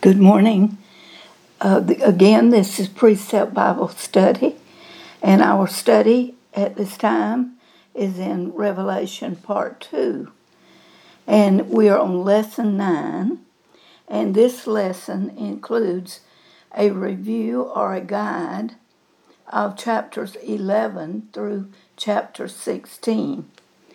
Good morning. Again, this is Precept Bible Study, and our study at this time is in Revelation Part 2. And we are on Lesson 9, and this lesson includes a review or a guide of chapters 11 through chapter 16.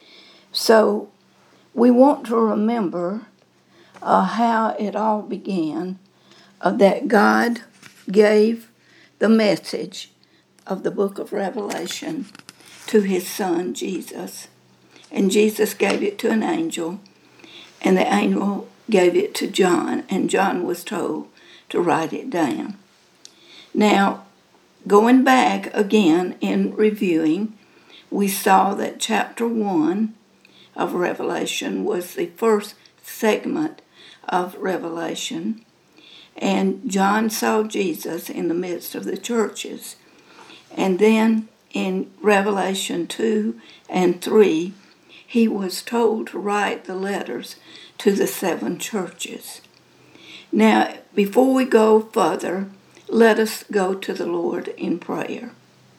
So we want to remember how it all began, that God gave the message of the book of Revelation to his son Jesus. And Jesus gave it to an angel, and the angel gave it to John, and John was told to write it down. Now, going back again in reviewing, we saw that chapter 1 of Revelation was the first segment of Revelation, and John saw Jesus in the midst of the churches. And then in Revelation 2 and 3, he was told to write the letters to the 7 churches. Now, before we go further, let us go to the Lord in prayer.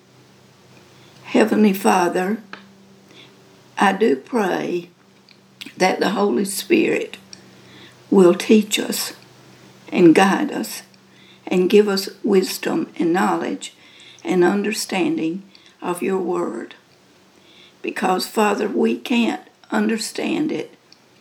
Heavenly Father, I do pray that the Holy Spirit will teach us and guide us and give us wisdom and knowledge and understanding of your word. Because, Father, we can't understand it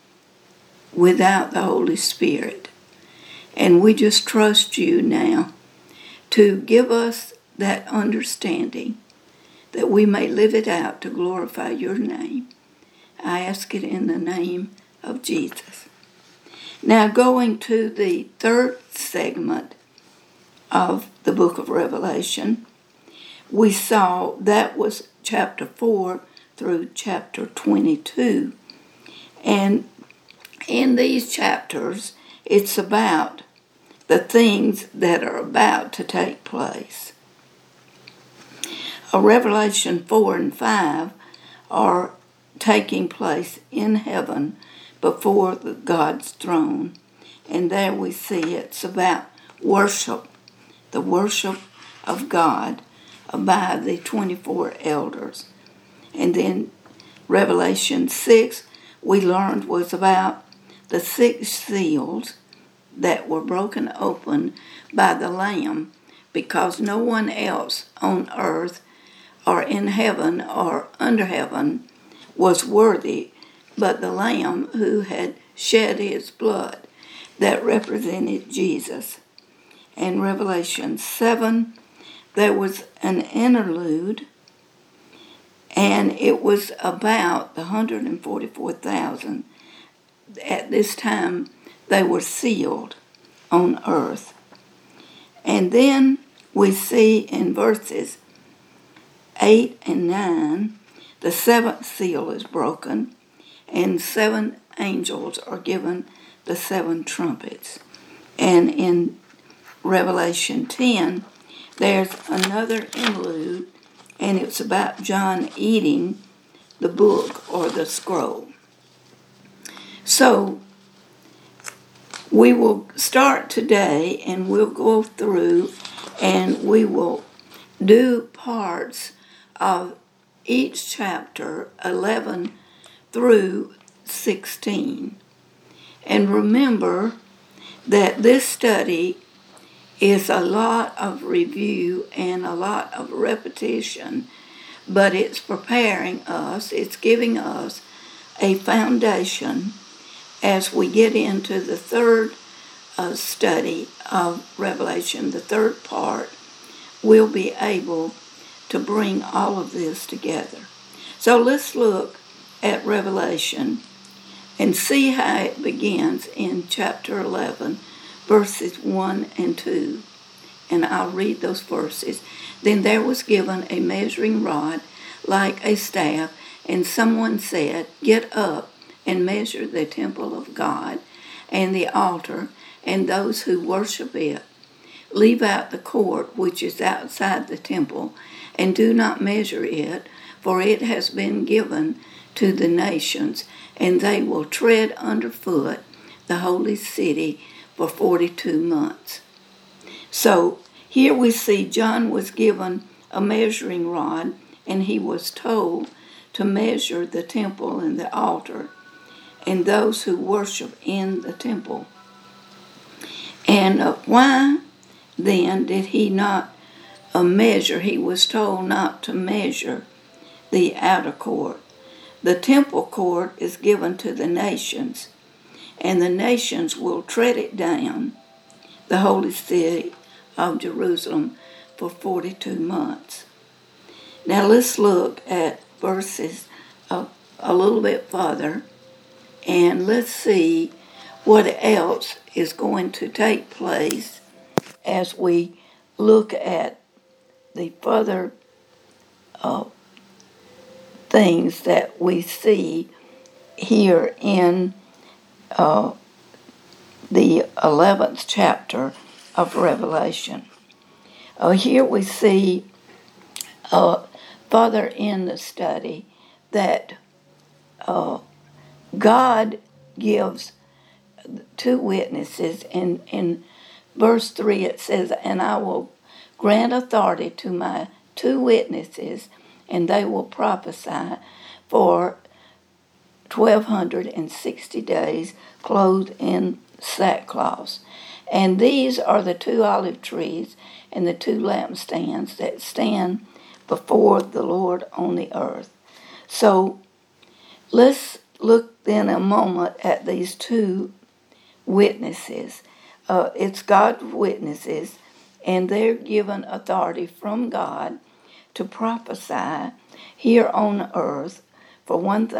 without the Holy Spirit. And we just trust you now to give us that understanding that we may live it out to glorify your name. I ask it in the name of Jesus. Now, going to the third segment of the book of Revelation, we saw that was chapter 4 through chapter 22. And in these chapters, it's about the things that are about to take place. Revelation 4 and 5 are taking place in heaven before God's throne. And there we see it's about worship, the worship of God by the 24 elders. And then Revelation 6, we learned, was about the 6 seals that were broken open by the Lamb, because no one else on earth or in heaven or under heaven was worthy but the Lamb who had shed his blood that represented Jesus. In Revelation 7, there was an interlude, and it was about the 144,000. At this time, they were sealed on earth. And then we see in verses 8 and 9, the 7th seal is broken, and 7 angels are given the 7 trumpets. And in Revelation 10, there's another interlude, and it's about John eating the book or the scroll. So we will start today, and we'll go through, and we will do parts of each chapter 11 through 16. And remember that this study is a lot of review and a lot of repetition, but it's preparing us, it's giving us a foundation as we get into the third study of Revelation, the third part. We'll be able to bring all of this together. So let's look at Revelation and see how it begins in chapter 11, verses 1 and 2. And I'll read those verses. Then there was given a measuring rod like a staff, and someone said, "Get up and measure the temple of God and the altar and those who worship it. Leave out the court which is outside the temple, and do not measure it, for it has been given to the nations, and they will tread underfoot the holy city for 42 months. So here we see John was given a measuring rod, and he was told to measure the temple and the altar and those who worship in the temple. And why then did he not measure? He was told not to measure the outer court. The temple court is given to the nations, and the nations will tread it down, the holy city of Jerusalem, for 42 months. Now let's look at verses a little bit further, and let's see what else is going to take place as we look at the further things that we see here in the 11th chapter of Revelation. Here we see further in the study that God gives two witnesses. In verse 3 it says, "And I will grant authority to my two witnesses, and they will prophesy for 1260 days, clothed in sackcloth. And these are the two olive trees and the two lampstands that stand before the Lord on the earth." So let's look then a moment at these two witnesses. It's God's witnesses, and they're given authority from God to prophesy here on earth for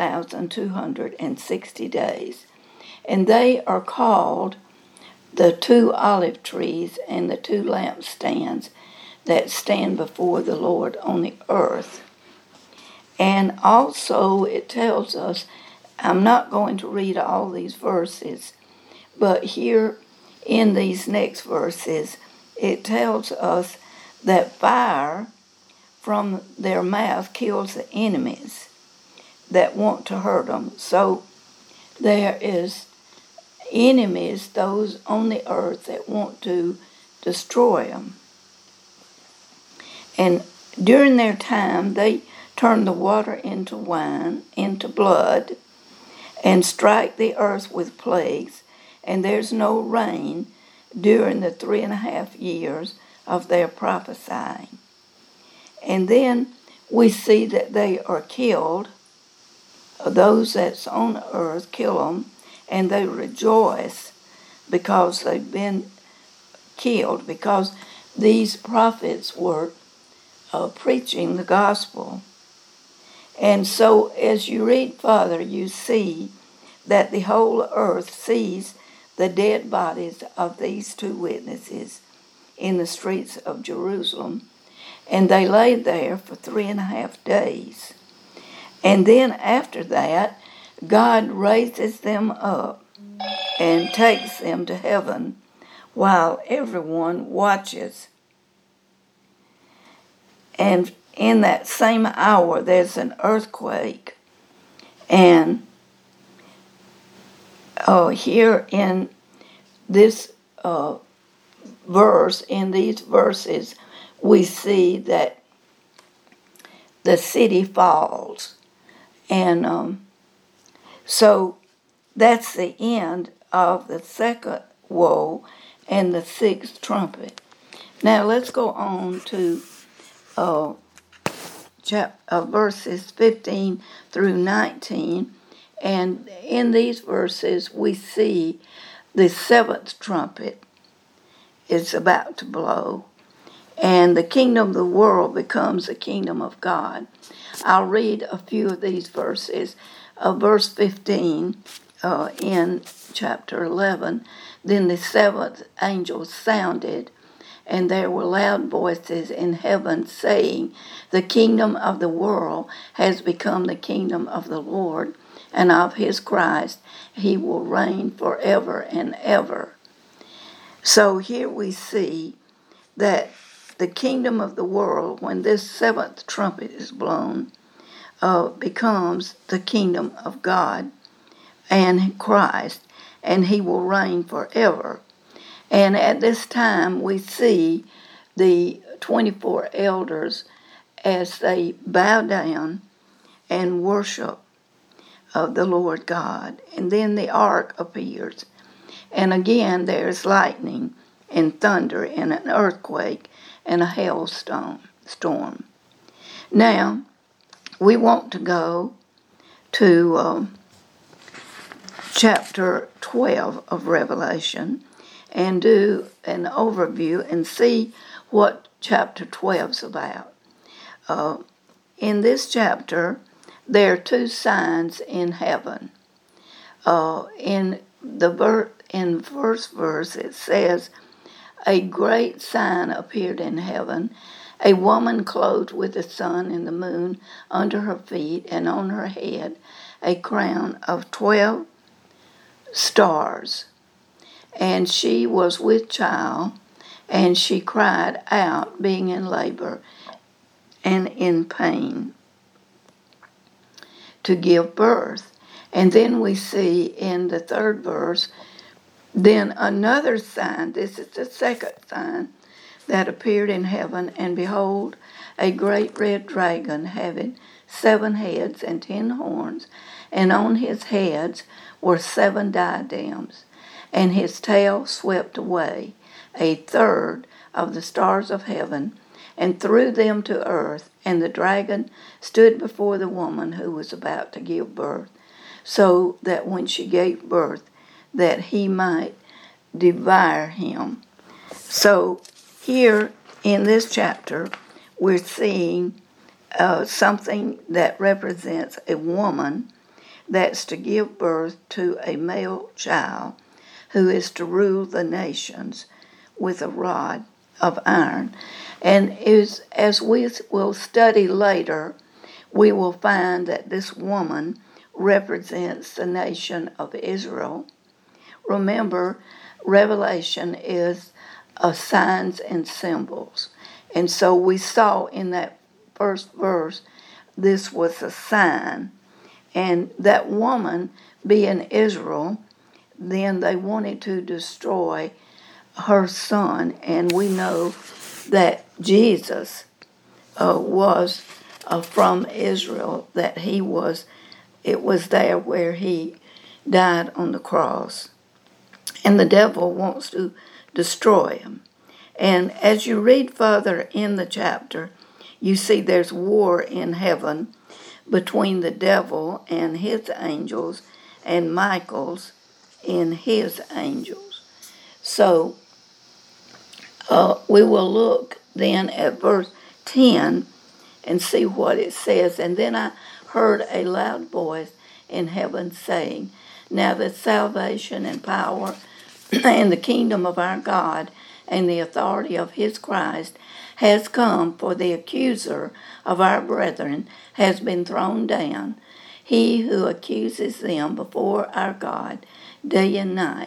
1260 days. And they are called the two olive trees and the two lampstands that stand before the Lord on the earth. And also it tells us, I'm not going to read all these verses, but here in these next verses, it tells us that fire from their mouth kills the enemies that want to hurt them. So there is enemies, those on the earth that want to destroy them. And during their time, they turn the water into wine, into blood, and strike the earth with plagues, and there's no rain during the 3.5 years of their prophesying. And then we see that they are killed. Those that's on the earth kill them, and they rejoice because they've been killed, because these prophets were preaching the gospel. And so as you read further, you see that the whole earth sees the dead bodies of these two witnesses in the streets of Jerusalem, and they lay there for 3.5 days. And then after that, God raises them up and takes them to heaven while everyone watches. And in that same hour, there's an earthquake. And here in this verse, in these verses, we see that the city falls. And so that's the end of the second woe and the sixth trumpet. Now let's go on to verses 15 through 19. And in these verses, we see the seventh trumpet is about to blow, and the kingdom of the world becomes the kingdom of God. I'll read a few of these verses. Verse 15 in chapter 11, "Then the seventh angel sounded, and there were loud voices in heaven saying, 'The kingdom of the world has become the kingdom of the Lord, and of his Christ. He will reign forever and ever.'" So here we see that the kingdom of the world, when this seventh trumpet is blown, becomes the kingdom of God and Christ, and he will reign forever. And at this time, we see the 24 elders as they bow down and worship of the Lord God. And then the ark appears. And again, there's lightning and thunder and an earthquake and a hailstorm. Now, we want to go to chapter 12 of Revelation and do an overview and see what chapter 12 is about. In this chapter, there are two signs in heaven. In first verse, it says, "A great sign appeared in heaven, a woman clothed with the sun and the moon under her feet, and on her head a crown of 12 stars. And she was with child, and she cried out, being in labor and in pain, to give birth." And then we see in the third verse, "Then another sign," this is the second sign, "that appeared in heaven, and behold, a great red dragon having 7 heads and 10 horns, and on his heads were 7 diadems, and his tail swept away 1/3 of the stars of heaven, and threw them to earth. And the dragon stood before the woman who was about to give birth, so that when she gave birth, that he might devour him." So here in this chapter, we're seeing something that represents a woman that's to give birth to a male child who is to rule the nations with a rod of iron. And as we will study later, we will find that this woman represents the nation of Israel. Remember, Revelation is signs and symbols. And so we saw in that first verse, this was a sign. And that woman, being Israel, then they wanted to destroy her son. And we know that Jesus was from Israel, that it was there where he died on the cross. And the devil wants to destroy him. And as you read further in the chapter, you see there's war in heaven between the devil and his angels and Michael's and his angels. So we will look then at verse 10 and see what it says. "And then I heard a loud voice in heaven saying, Now the salvation and power and the kingdom of our God and the authority of his Christ has come, for the accuser of our brethren has been thrown down, he who accuses them before our God day and night."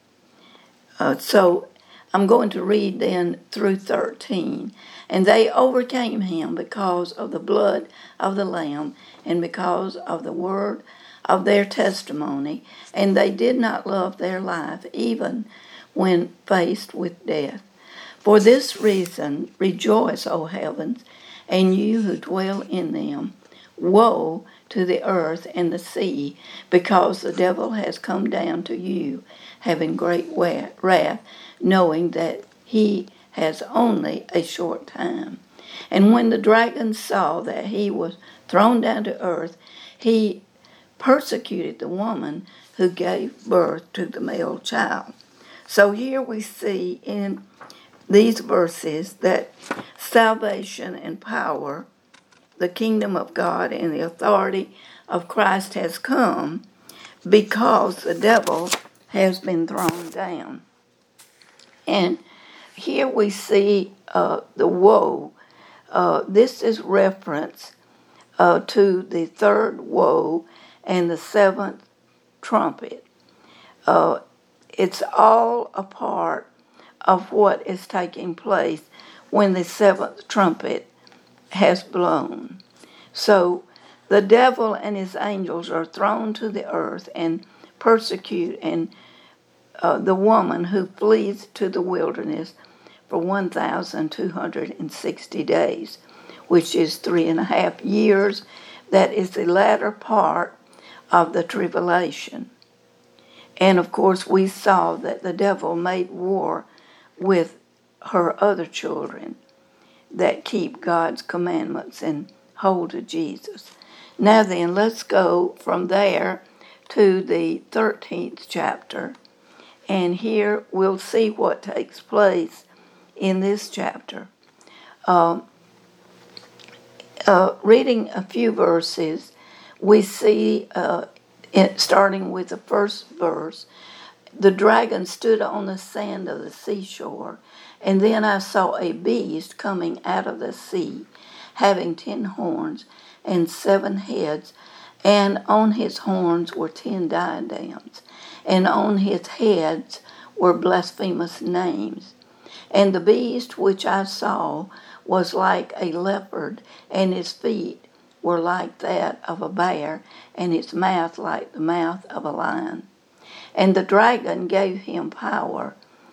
So I'm going to read then through 13. "And they overcame him because of the blood of the Lamb and because of the word of their testimony, and they did not love their life even when faced with death. For this reason, rejoice, O heavens, and you who dwell in them. Woe to the earth and the sea, because the devil has come down to you, having great wrath, knowing that he has only a short time. And when the dragon saw that he was thrown down to earth, he persecuted the woman who gave birth to the male child." So here we see in these verses that salvation and power, the kingdom of God and the authority of Christ has come because the devil has been thrown down. And here we see the woe. This is reference to the third woe and the 7th trumpet. It's all a part of what is taking place when the 7th trumpet has blown. So the devil and his angels are thrown to the earth and persecute and the woman who flees to the wilderness for 1,260 days, which is 3.5 years. That is the latter part of the tribulation. And of course, we saw that the devil made war with her other children that keep God's commandments and hold to Jesus. Now then, let's go from there to the 13th chapter. And here we'll see what takes place in this chapter. Reading a few verses, we see, starting with the first verse, the dragon stood on the sand of the seashore, and then I saw a beast coming out of the sea, having 10 horns and 7 heads, and on his horns were 10 diadems, and on his heads were blasphemous names. And the beast which I saw was like a leopard, and his feet were like that of a bear, and his mouth like the mouth of a lion. And the dragon gave him power,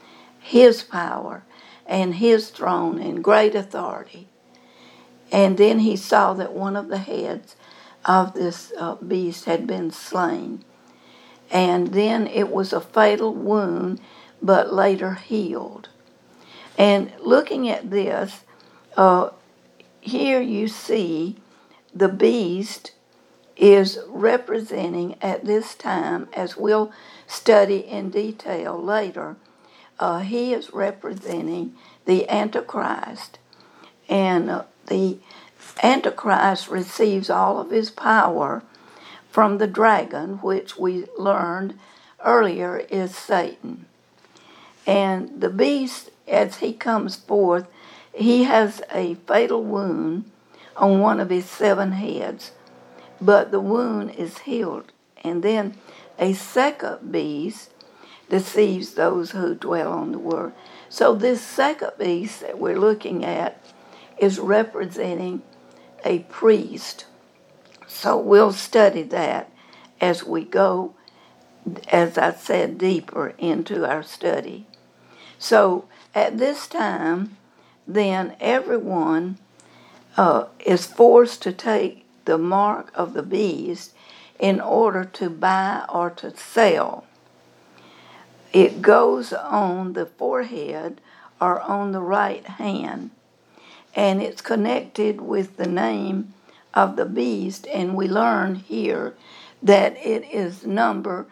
and his throne, and great authority. And then he saw that one of the heads of this beast had been slain. And then it was a fatal wound, but later healed. And looking at this, here you see the beast is representing at this time, as we'll study in detail later, he is representing the Antichrist. And the Antichrist receives all of his power from the dragon, which we learned earlier is Satan. And the beast, as he comes forth, he has a fatal wound on one of his 7 heads, but the wound is healed. And then a second beast deceives those who dwell on the world. So this second beast that we're looking at is representing a priest. So we'll study that as we go, as I said, deeper into our study. So at this time, then everyone is forced to take the mark of the beast in order to buy or to sell. It goes on the forehead or on the right hand, and it's connected with the name of the beast, and we learn here that it is number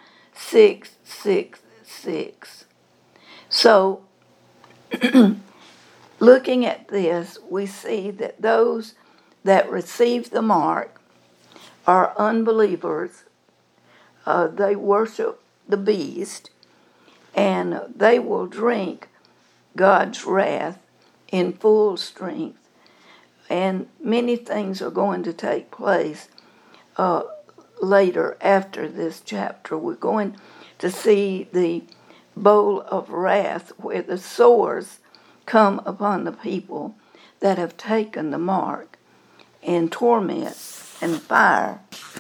666. So, looking at this, we see that those that receive the mark are unbelievers. They worship the beast, and they will drink God's wrath in full strength. And many things are going to take place later after this chapter. We're going to see the bowl of wrath where the sores come upon the people that have taken the mark, and torment and fire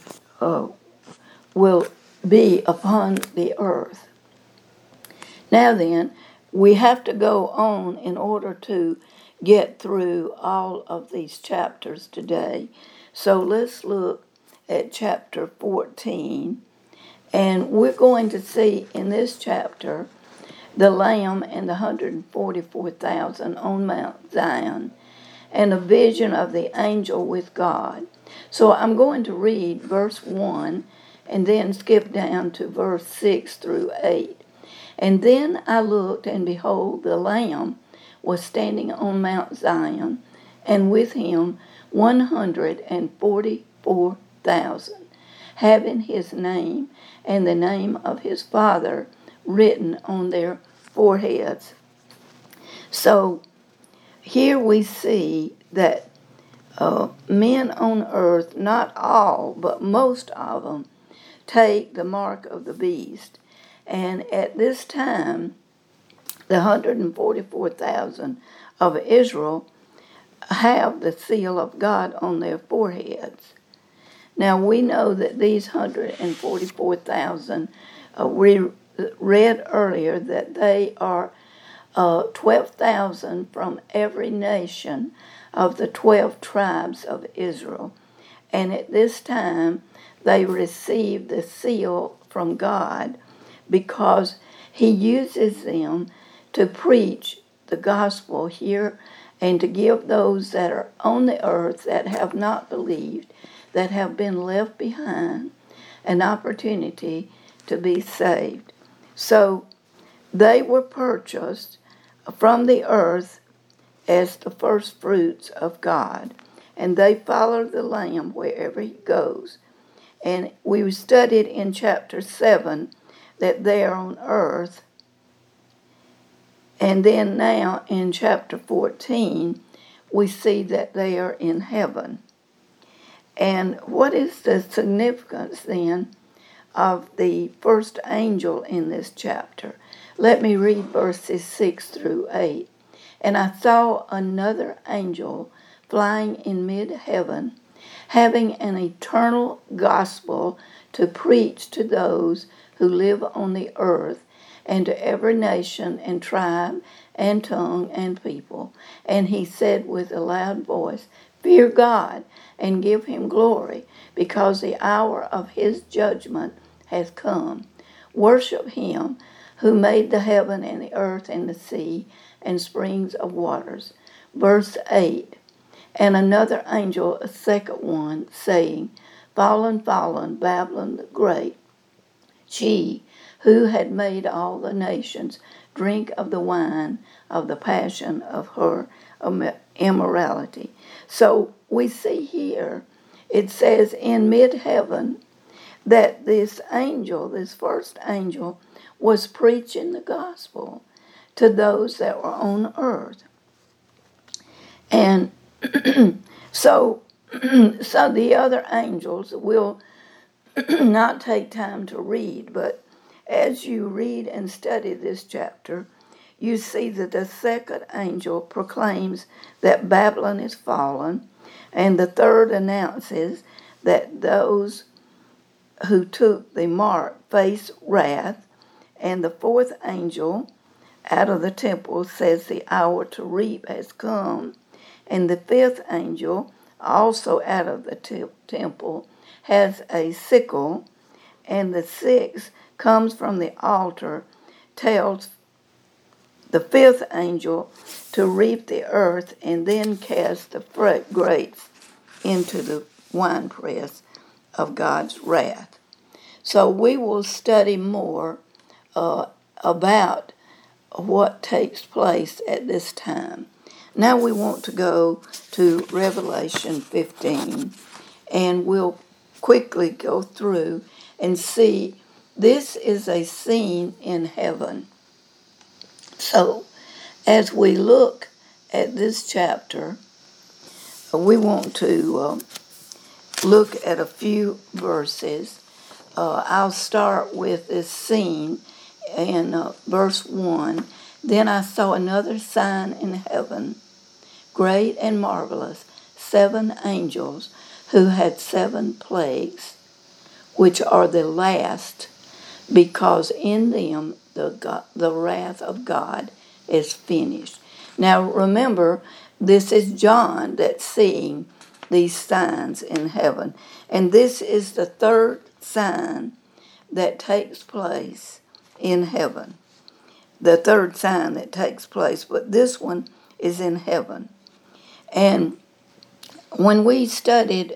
will be upon the earth. Now then, we have to go on in order to get through all of these chapters today. So let's look at chapter 14. And we're going to see in this chapter the Lamb and the 144,000 on Mount Zion, and a vision of the angel with God. So I'm going to read verse 1 and then skip down to verse 6 through 8. And then I looked, and behold, the Lamb was standing on Mount Zion, and with him 144,000, having his name and the name of his Father written on their foreheads. So here we see that men on earth, not all, but most of them, take the mark of the beast. And at this time, the 144,000 of Israel have the seal of God on their foreheads. Now we know that these 144,000 read earlier that they are 12,000 from every nation of the 12 tribes of Israel. And at this time, they received the seal from God because he uses them to preach the gospel here and to give those that are on the earth that have not believed, that have been left behind, an opportunity to be saved. So they were purchased from the earth as the first fruits of God, and they follow the Lamb wherever he goes. And we studied in chapter 7 that they are on earth, and then now in chapter 14 we see that they are in heaven. And what is the significance then of the first angel in this chapter? Let me read verses 6 through 8. And I saw another angel flying in mid-heaven, having an eternal gospel to preach to those who live on the earth, and to every nation and tribe and tongue and people. And he said with a loud voice, Fear God, and give him glory, because the hour of his judgment has come. Worship him who made the heaven and the earth and the sea and springs of waters. Verse 8, And another angel, a second one, saying, Fallen, fallen, Babylon the great, she who had made all the nations drink of the wine of the passion of her immorality. So we see here, it says in mid-heaven, that this angel, this first angel, was preaching the gospel to those that were on earth. And so the other angels will not take time to read, but as you read and study this chapter, you see that the second angel proclaims that Babylon is fallen, and the third announces that those who took the mark face wrath, and the fourth angel out of the temple says the hour to reap has come, and the fifth angel also out of the temple has a sickle, and the sixth comes from the altar, tells the fifth angel to reap the earth and then cast the grapes into the winepress of God's wrath. So we will study more about what takes place at this time. Now we want to go to Revelation 15, and we'll quickly go through and see this is a scene in heaven. So as we look at this chapter, we want to look at a few verses. I'll start with this scene in verse 1. Then I saw another sign in heaven, great and marvelous, 7 angels who had 7 plagues, which are the last, because in them the wrath of God is finished. Now remember, this is John that's seeing these signs in heaven. And this is the third sign that takes place in heaven. The third sign that takes place, but this one is in heaven. And when we studied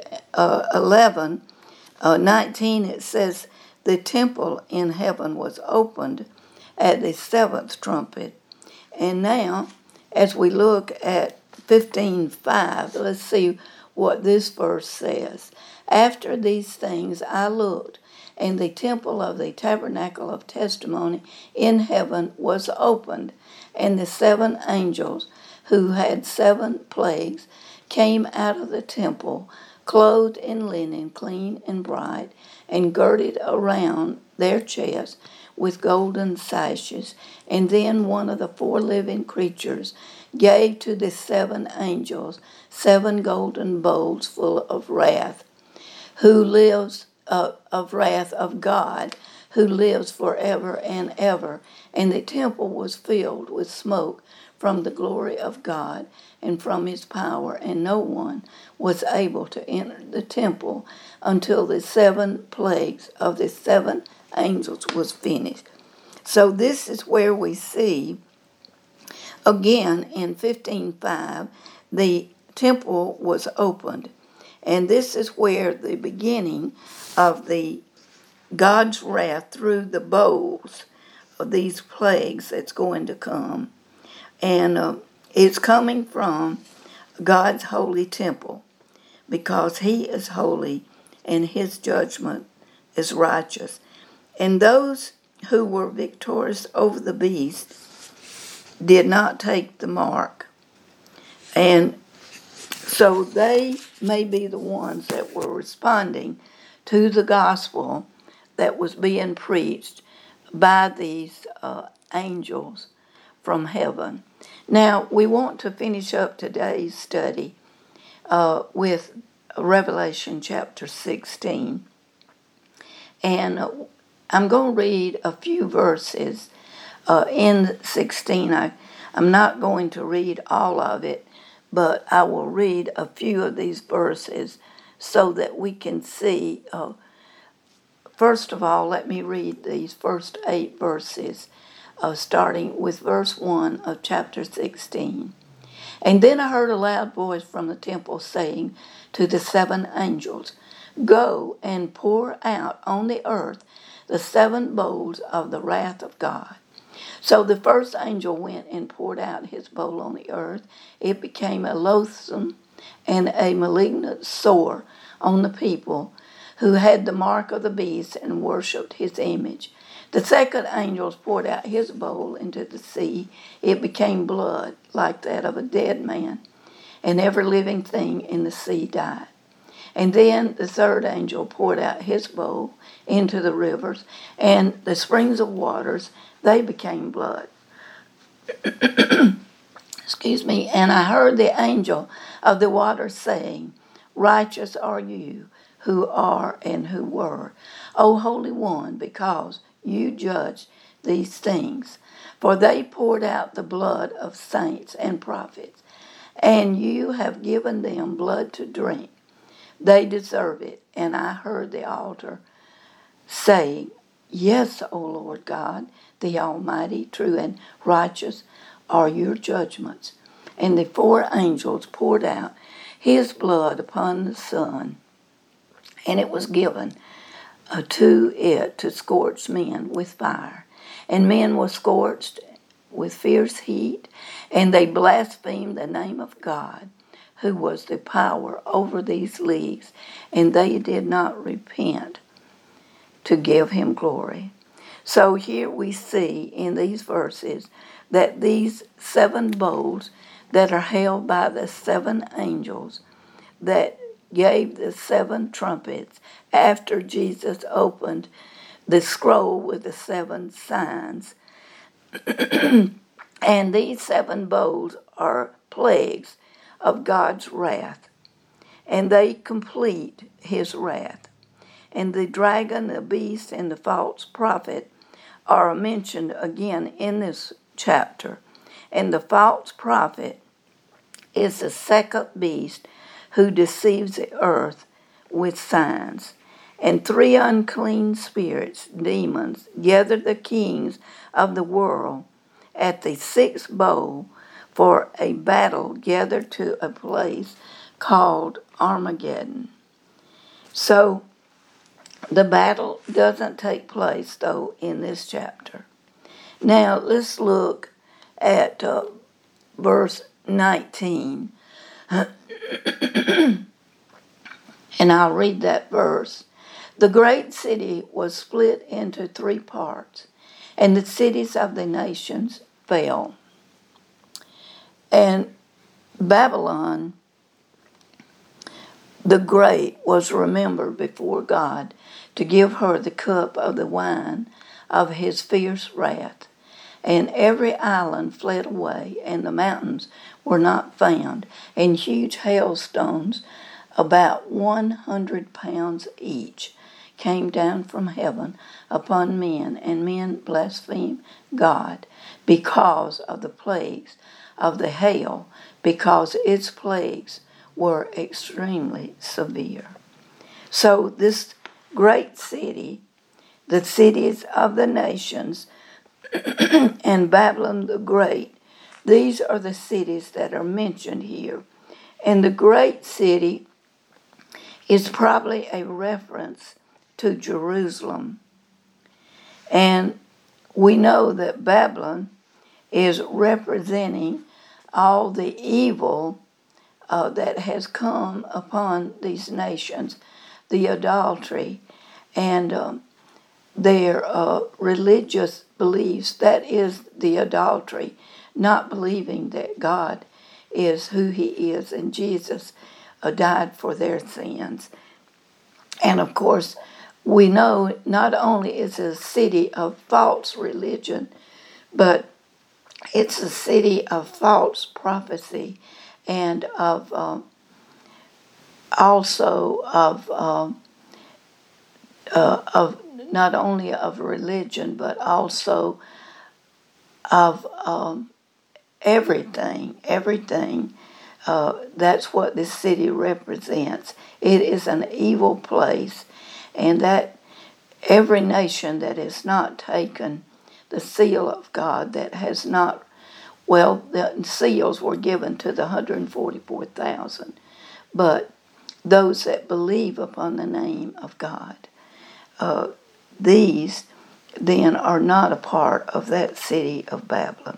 19, it says, the temple in heaven was opened at the 7th trumpet. And now, as we look at 15:5, let's see what this verse says. After these things I looked, and the temple of the tabernacle of testimony in heaven was opened, and the 7 angels who had 7 plagues came out of the temple, clothed in linen, clean and bright, and girded around their chests with golden sashes. And then one of the 4 living creatures gave to the 7 angels 7 golden bowls full of wrath, who lives of wrath of God, who lives forever and ever. And the temple was filled with smoke from the glory of God and from his power, and no one was able to enter the temple until the 7 plagues of the 7 angels was finished. So this is where we see, again in 15:5, the temple was opened. And this is where the beginning of the God's wrath through the bowls of these plagues that's going to come. And it's coming from God's holy temple, because he is holy and his judgment is righteous. And those who were victorious over the beast did not take the mark. And so they may be the ones that were responding to the gospel that was being preached by these angels from heaven. Now, we want to finish up today's study with Revelation chapter 16. And I'm going to read a few verses in 16. I'm not going to read all of it, but I will read a few of these verses so that we can see. First of all, let me read these first 8 verses, starting with verse 1 of chapter 16. And then I heard a loud voice from the temple saying to the 7 angels, "Go and pour out on the earth the 7 bowls of the wrath of God." So the first angel went and poured out his bowl on the earth. It became a loathsome and a malignant sore on the people who had the mark of the beast and worshipped his image. The second angel poured out his bowl into the sea. It became blood like that of a dead man, and every living thing in the sea died. And then the third angel poured out his bowl into the rivers, and the springs of waters, they became blood. Excuse me. And I heard the angel of the waters saying, "Righteous are you who are and who were, O Holy One, because you judged these things. For they poured out the blood of saints and prophets, and you have given them blood to drink. They deserve it." And I heard the altar say, "Yes, O Lord God, the Almighty, true and righteous are your judgments." And the 4 angels poured out his blood upon the sun, and it was given to it to scorch men with fire. And men were scorched with fierce heat, and they blasphemed the name of God, who was the power over these leagues, and they did not repent to give him glory. So here we see in these verses that these 7 bowls that are held by the 7 angels that gave the 7 trumpets after Jesus opened the scroll with the 7 signs. And these 7 bowls are plagues of God's wrath, and they complete his wrath. And the dragon, the beast, and the false prophet are mentioned again in this chapter. And the false prophet is the second beast who deceives the earth with signs. And 3 unclean spirits, demons, gathered the kings of the world at the 6th bowl for a battle, gathered to a place called Armageddon. So the battle doesn't take place, though, in this chapter. Now let's look at verse 19. And I'll read that verse. "The great city was split into 3 parts, and the cities of the nations fell. And Babylon the Great was remembered before God to give her the cup of the wine of his fierce wrath. And every island fled away, and the mountains were not found, and huge hailstones, about 100 pounds each, came down from heaven upon men, and men blasphemed God because of the plagues of the hail, because its plagues were extremely severe. So this great city, the cities of the nations, and Babylon the Great, these are the cities that are mentioned here. And the great city is probably a reference to Jerusalem. And we know that Babylon is representing all the evil that has come upon these nations, the adultery and their religious beliefs. That is the adultery, not believing that God is who he is and Jesus died for their sins. And of course, we know not only is it a city of false religion, but it's a city of false prophecy and of also of not only of religion, but also of everything. That's what this city represents. It is an evil place, and that every nation that has not taken the seal of God, that has not, well, the seals were given to the 144,000, but those that believe upon the name of God, these then are not a part of that city of Babylon.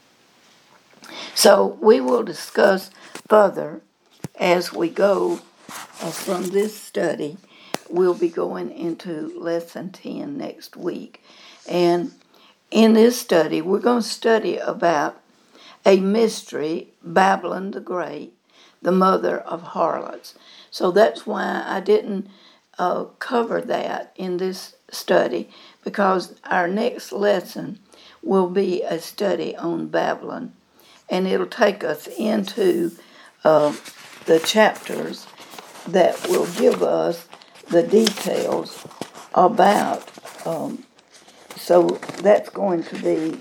So we will discuss further as we go from this study. We'll be going into Lesson 10 next week. And in this study, we're going to study about a mystery, Babylon the Great, the mother of harlots. So that's why I didn't cover that in this study, because our next lesson will be a study on Babylon. And it'll take us into the chapters that will give us the details about. So that's going to be,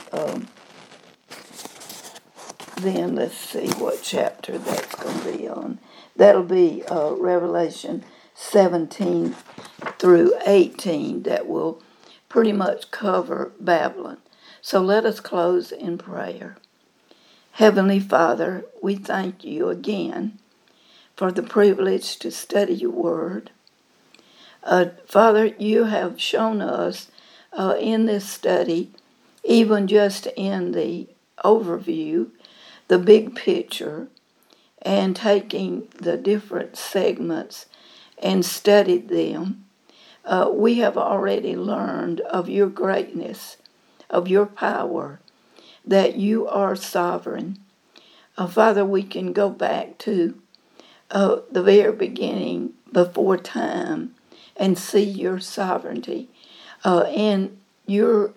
then let's see what chapter that's going to be on. That'll be Revelation 17 through 18 that will pretty much cover Babylon. So let us close in prayer. Heavenly Father, we thank you again for the privilege to study your word. Father, you have shown us in this study, even just in the overview, the big picture, and taking the different segments and studied them, we have already learned of your greatness, of your power, that you are sovereign. Father, we can go back to the very beginning, before time, and see your sovereignty. And your,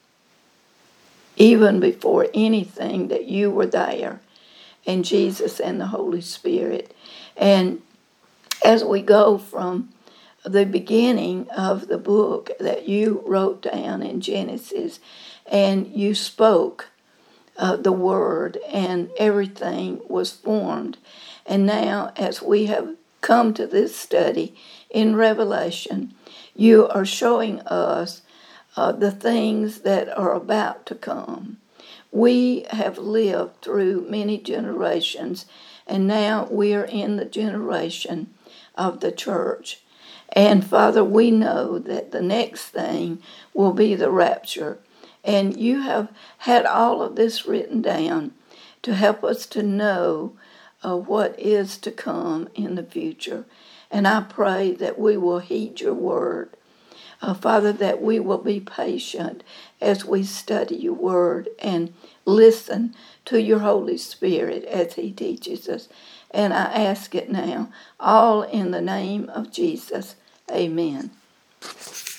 even before anything, that you were there, and Jesus and the Holy Spirit. And as we go from the beginning of the book that you wrote down in Genesis, and you spoke the word, and everything was formed. And now, as we have come to this study in Revelation, you are showing us the things that are about to come. We have lived through many generations, and now we are in the generation of the church. And Father, we know that the next thing will be the rapture. And you have had all of this written down to help us to know what is to come in the future. And I pray that we will heed your word. Father, that we will be patient as we study your word and listen to your Holy Spirit as he teaches us. And I ask it now, all in the name of Jesus. Amen.